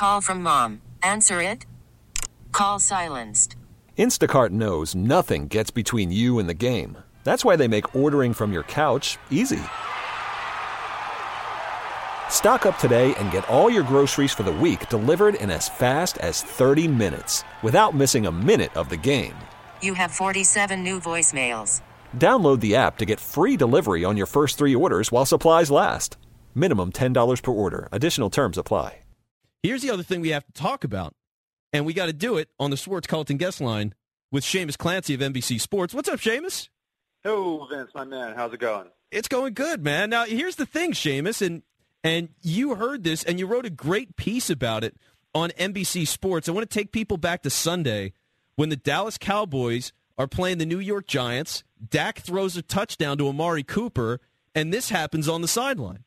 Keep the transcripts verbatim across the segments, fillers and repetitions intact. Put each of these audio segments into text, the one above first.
Call from mom. Answer it. Call silenced. Instacart knows nothing gets between you and the game. That's why they make ordering from your couch easy. Stock up today and get all your groceries for the week delivered in as fast as thirty minutes without missing a minute of the game. You have forty-seven new voicemails. Download the app to get free delivery on your first three orders while supplies last. Minimum ten dollars per order. Additional terms apply. Here's the other thing we have to talk about, and we got to do it on the Schwartz Carlton guest line with Seamus Clancy of N B C Sports. What's up, Seamus? Oh, Vince, my man. How's it going? It's going good, man. Now, here's the thing, Seamus, and and you heard this, and you wrote a great piece about it on N B C Sports. I want to take people back to Sunday when the Dallas Cowboys are playing the New York Giants. Dak throws a touchdown to Amari Cooper, and this happens on the sideline.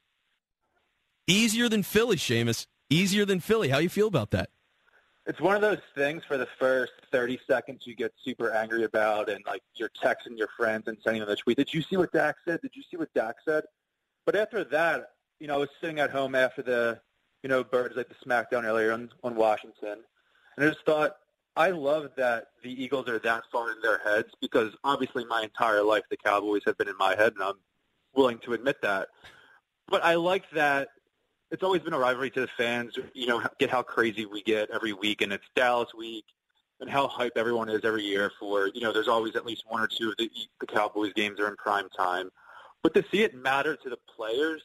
Easier than Philly, Seamus. Easier than Philly. How you feel about that? It's one of those things for the first thirty seconds you get super angry about, and like you're texting your friends and sending them a tweet. Did you see what Dak said? Did you see what Dak said? But after that, you know, I was sitting at home after the, you know, Birds like the SmackDown earlier on, on Washington, and I just thought, I love that the Eagles are that far in their heads, because obviously my entire life the Cowboys have been in my head, and I'm willing to admit that. But I like that it's always been a rivalry to the fans. You know, get how crazy we get every week, and it's Dallas week, and how hype everyone is every year for, you know, there's always at least one or two of the, the Cowboys games are in prime time. But to see it matter to the players,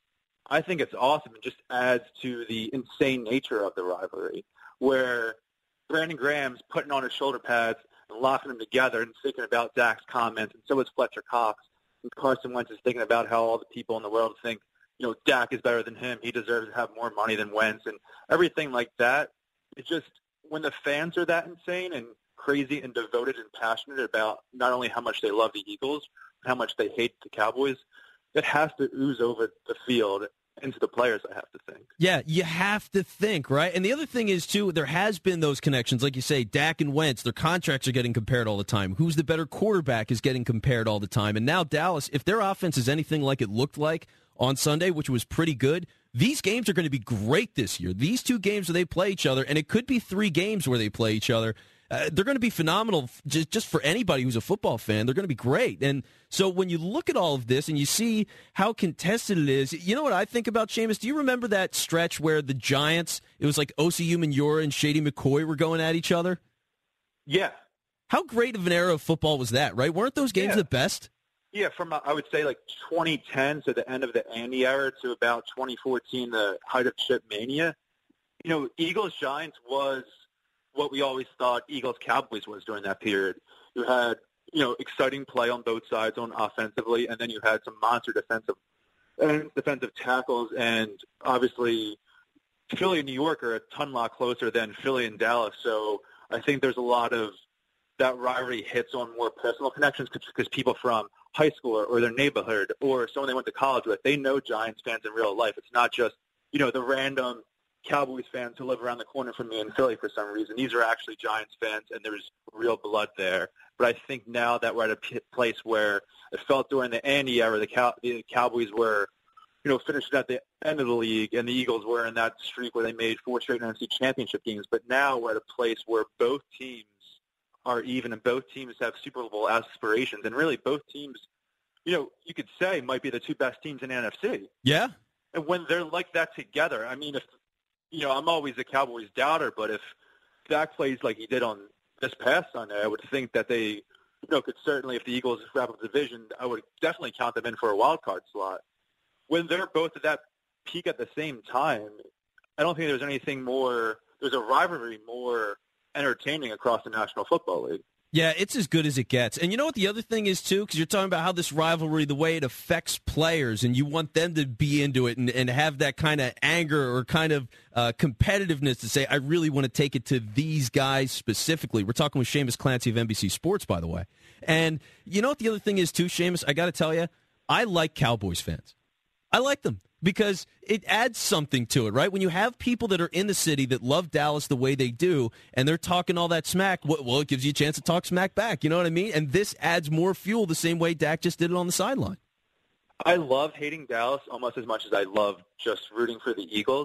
I think it's awesome. It just adds to the insane nature of the rivalry, where Brandon Graham's putting on his shoulder pads and locking them together and thinking about Dak's comments, and so is Fletcher Cox. And Carson Wentz is thinking about how all the people in the world think, you know, Dak is better than him. He deserves to have more money than Wentz, and everything like that. It's just, when the fans are that insane and crazy and devoted and passionate about not only how much they love the Eagles, but how much they hate the Cowboys, it has to ooze over the field into the players, I have to think. Yeah, you have to think, right? And the other thing is, too, there has been those connections. Like you say, Dak and Wentz, their contracts are getting compared all the time. Who's the better quarterback is getting compared all the time. And now Dallas, if their offense is anything like it looked like on Sunday, which was pretty good, these games are going to be great this year. These two games where they play each other, and it could be three games where they play each other, uh, they're going to be phenomenal just, just for anybody who's a football fan. They're going to be great. And so when you look at all of this and you see how contested it is, you know what I think about, Seamus? Do you remember that stretch where the Giants, it was like Osi Umenyiora and Shady McCoy were going at each other? Yeah. How great of an era of football was that, right? Weren't those games yeah. the best? Yeah, from, I would say, like twenty ten to the end of the Andy era to about twenty fourteen, the height of Chip Mania. You know, Eagles-Giants was what we always thought Eagles-Cowboys was during that period. You had, you know, exciting play on both sides on offensively, and then you had some monster defensive and defensive tackles, and obviously Philly and New York are a ton lot closer than Philly and Dallas, so I think there's a lot of that rivalry hits on more personal connections because people from high school or, or their neighborhood or someone they went to college with, they know Giants fans in real life. It's not just, you know, the random Cowboys fans who live around the corner from me in Philly for some reason. These are actually Giants fans, and there's real blood there. But I think now that we're at a p- place where it felt during the Andy era, the, Cow- the Cowboys were, you know, finishing at the end of the league, and the Eagles were in that streak where they made four straight N F C championship games. But now we're at a place where both teams are even, and both teams have Super Bowl aspirations, and really both teams, you know, you could say might be the two best teams in the N F C. Yeah. And when they're like that together, I mean, if, you know, I'm always a Cowboys doubter, but if Dak plays like he did on this past Sunday, I would think that they, you know, could certainly, if the Eagles wrap up the division, I would definitely count them in for a wild card slot. When they're both at that peak at the same time, I don't think there's anything more, there's a rivalry more entertaining across the National Football League. Yeah, it's as good as it gets. And you know what the other thing is, too? Because you're talking about how this rivalry, the way it affects players, and you want them to be into it and, and have that kind of anger or kind of uh, competitiveness to say, I really want to take it to these guys specifically. We're talking with Seamus Clancy of N B C Sports, by the way. And you know what the other thing is, too, Seamus? I got to tell you, I like Cowboys fans. I like them because it adds something to it, right? When you have people that are in the city that love Dallas the way they do, and they're talking all that smack, well, it gives you a chance to talk smack back, you know what I mean? And this adds more fuel the same way Dak just did it on the sideline. I love hating Dallas almost as much as I love just rooting for the Eagles.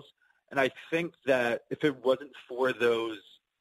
And I think that if it wasn't for those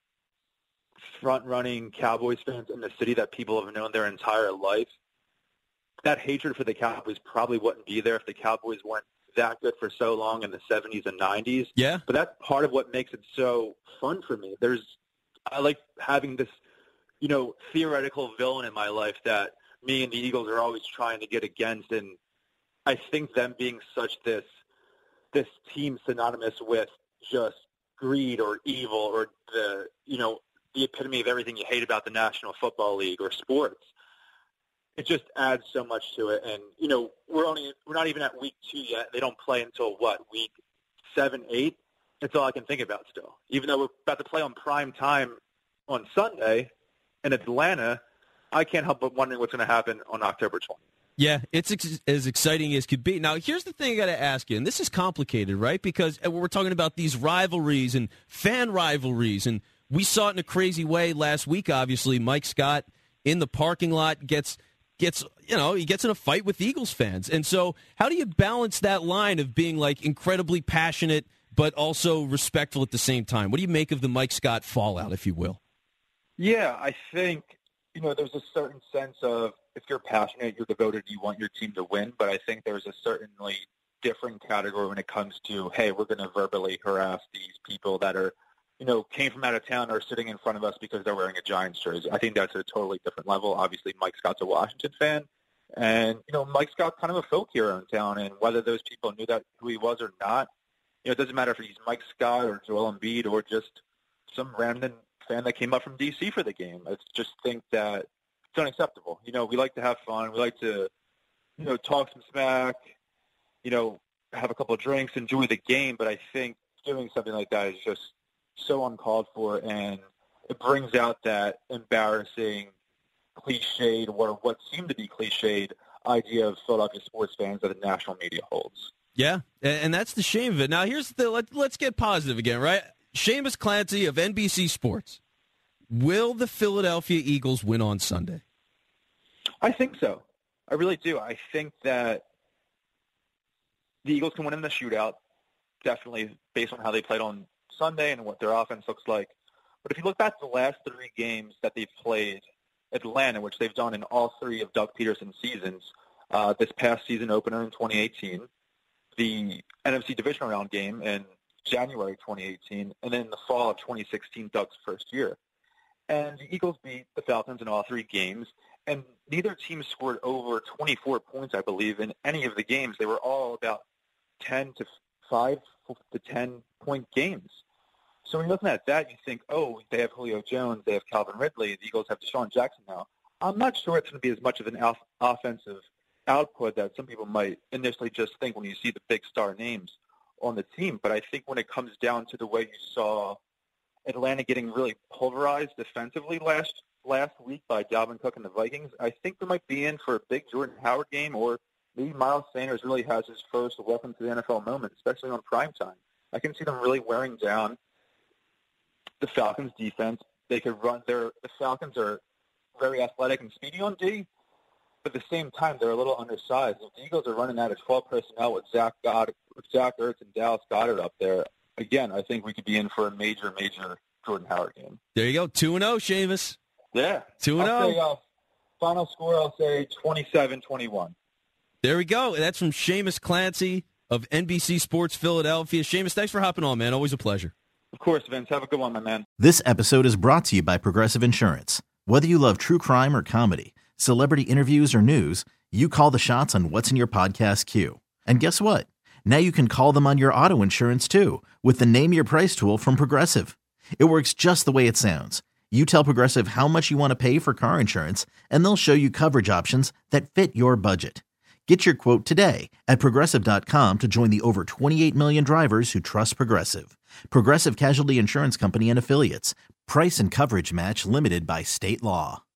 front-running Cowboys fans in the city that people have known their entire life, that hatred for the Cowboys probably wouldn't be there if the Cowboys weren't that good for so long in the seventies and nineties. Yeah. But that's part of what makes it so fun for me. There's, I like having this, you know, theoretical villain in my life that me and the Eagles are always trying to get against. And I think them being such this, this team synonymous with just greed or evil or the, you know, the epitome of everything you hate about the National Football League or sports. It just adds so much to it. And, you know, we're only, we're not even at week two yet. They don't play until what, week seven, eight? That's all I can think about still. Even though we're about to play on prime time on Sunday in Atlanta, I can't help but wondering what's going to happen on October twentieth. Yeah, it's ex- as exciting as could be. Now, here's the thing I got to ask you, and this is complicated, right? Because we're talking about these rivalries and fan rivalries, and we saw it in a crazy way last week, obviously. Mike Scott in the parking lot gets, gets you know, he gets in a fight with Eagles fans. And so how do you balance that line of being, like, incredibly passionate but also respectful at the same time? What do you make of the Mike Scott fallout, if you will? Yeah, I think, you know, there's a certain sense of if you're passionate, you're devoted, you want your team to win. But I think there's a certainly different category when it comes to, hey, we're going to verbally harass these people that are, you know, came from out of town or are sitting in front of us because they're wearing a Giants jersey. I think that's at a totally different level. Obviously, Mike Scott's a Washington fan. And, you know, Mike Scott's kind of a folk hero in town. And whether those people knew that who he was or not, you know, it doesn't matter if he's Mike Scott or Joel Embiid or just some random fan that came up from D C for the game. I just think that it's unacceptable. You know, we like to have fun. We like to, you know, talk some smack, you know, have a couple of drinks, enjoy the game. But I think doing something like that is just so uncalled for, and it brings out that embarrassing, cliched, or what seemed to be cliched idea of Philadelphia sports fans that the national media holds. Yeah, and that's the shame of it. Now, here's the let, let's get positive again, right? Seamus Clancy of N B C Sports. Will the Philadelphia Eagles win on Sunday? I think so. I really do. I think that the Eagles can win in the shootout, definitely based on how they played on Sunday and what their offense looks like. But if you look back at the last three games that they've played Atlanta, which they've done in all three of Doug Peterson's seasons, uh, this past season opener in twenty eighteen, the N F C divisional round game in January twenty eighteen, and then in the fall of twenty sixteen, Doug's first year. And the Eagles beat the Falcons in all three games, and neither team scored over twenty-four points, I believe, in any of the games. They were all about ten to five to ten point games. So when you're looking at that, you think, oh, they have Julio Jones, they have Calvin Ridley, the Eagles have Deshaun Jackson now. I'm not sure it's going to be as much of an off- offensive output that some people might initially just think when you see the big star names on the team. But I think when it comes down to the way you saw Atlanta getting really pulverized defensively last last week by Dalvin Cook and the Vikings, I think we might be in for a big Jordan Howard game, or maybe Miles Sanders really has his first welcome to the N F L moment, especially on primetime. I can see them really wearing down the Falcons' defense. They could run their the Falcons are very athletic and speedy on D, but at the same time they're a little undersized. If the Eagles are running out of twelve personnel with Zach Goddard, with Zach Ertz and Dallas Goedert up there, again, I think we could be in for a major, major Jordan Howard game. There you go, two and zero, Seamus. Yeah, two and zero. Uh, final score, I'll say twenty-seven twenty-one. There we go. That's from Seamus Clancy of N B C Sports Philadelphia. Seamus, thanks for hopping on, man. Always a pleasure. Of course, Vince. Have a good one, my man. This episode is brought to you by Progressive Insurance. Whether you love true crime or comedy, celebrity interviews or news, you call the shots on what's in your podcast queue. And guess what? Now you can call them on your auto insurance, too, with the Name Your Price tool from Progressive. It works just the way it sounds. You tell Progressive how much you want to pay for car insurance, and they'll show you coverage options that fit your budget. Get your quote today at Progressive dot com to join the over twenty-eight million drivers who trust Progressive. Progressive Casualty Insurance Company and Affiliates. Price and coverage match limited by state law.